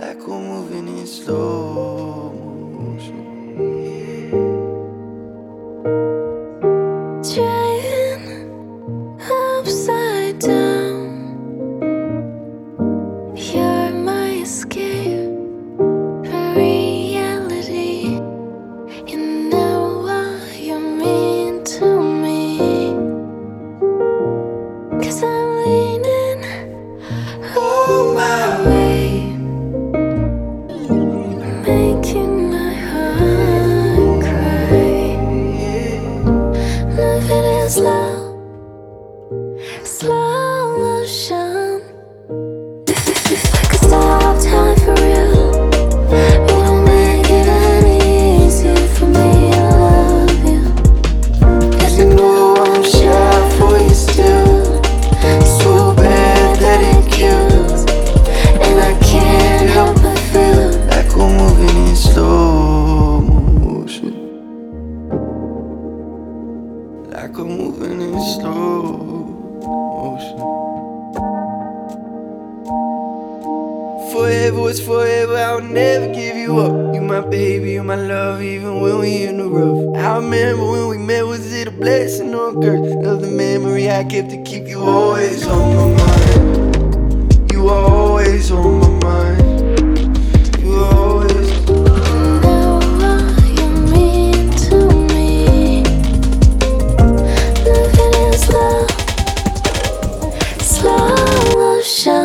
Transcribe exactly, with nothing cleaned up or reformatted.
like we're moving in slow motion. Driving upside down, you're my escape from reality. You know what you mean to me, 'cause I'm leaning on my way, making my heart cry. Living in slow, slow motion, like a stop time for real. We don't make it any easier for me to love you, 'cause you know I'm shy for you still. So bad that it kills, and I can't help but feel Like we're moving in slow motion. Like we're moving in slow motion. Forever was forever, I'll never give you up. You my baby, you my love, even when we in the rough. I remember when we met, was it a blessing or a curse? Of the memory I kept to keep you always on my mind. You are always on my mind. You are always. know what you mean to me. Living in slow, slow motion.